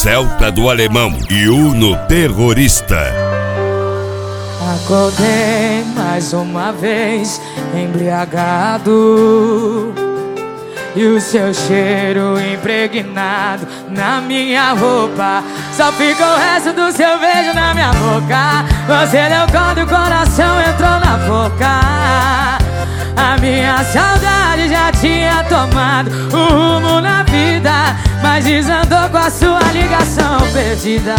Celta do Alemão e Uno Terrorista. Acordei mais uma vez embriagado, e o seu cheiro impregnado na minha roupa. Só ficou o resto do seu beijo na minha boca. Você deu conta e o coração entrou na boca. A minha saudade já tinha tomado o rumo na vida, mas desandou com a sua ligação perdida.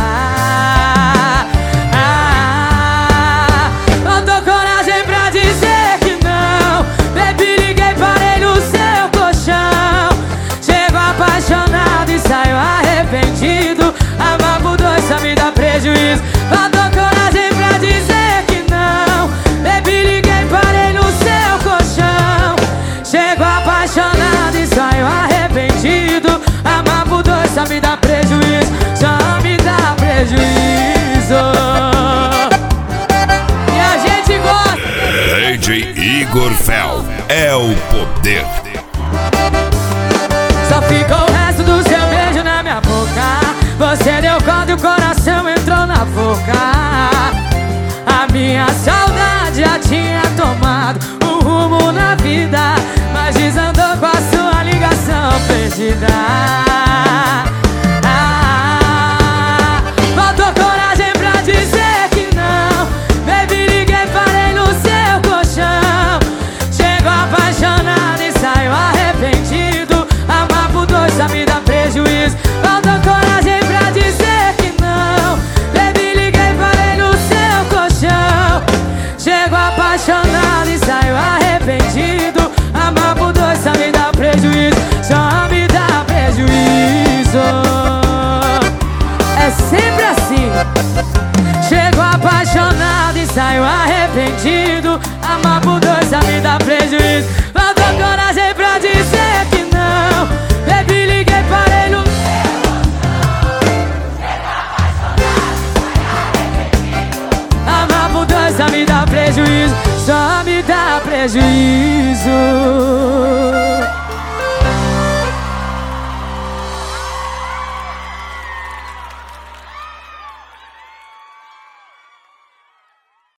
Faltou coragem pra dizer que não. Baby, liguei, parei no seu colchão. Chego apaixonado e saio arrependido. Amar por dois só me dá prejuízo. Faltou coragem pra dizer que não. Baby, liguei, parei no seu colchão. Chego apaixonado e saio arrependido. Amar por dois só me dá prejuízo. Só me dá prejuízo. DJ Igor Fel é o poder. Só ficou o resto do seu beijo na minha boca. Você deu conta e o coração entrou na boca. A minha saudade já tinha tomado um rumo na vida, mas desandou com a sua ligação perdida. Faltou coragem pra dizer que não. Baby, liguei, parei no seu colchão. Chego apaixonado e saio arrependido. Amar por dois só me dá prejuízo. Faltou coragem pra dizer que não. Baby, liguei, parei no seu colchão. Chego apaixonado e saio arrependido. Amar por dois só me dá prejuízo. Só me dá prejuízo. É sempre assim. Chego apaixonado e saio arrependido. Amar por dois só me dá prejuízo. Faltou coragem pra dizer que não. Baby, liguei, parei no amar por dois só me dá prejuízo. Só me dá prejuízo.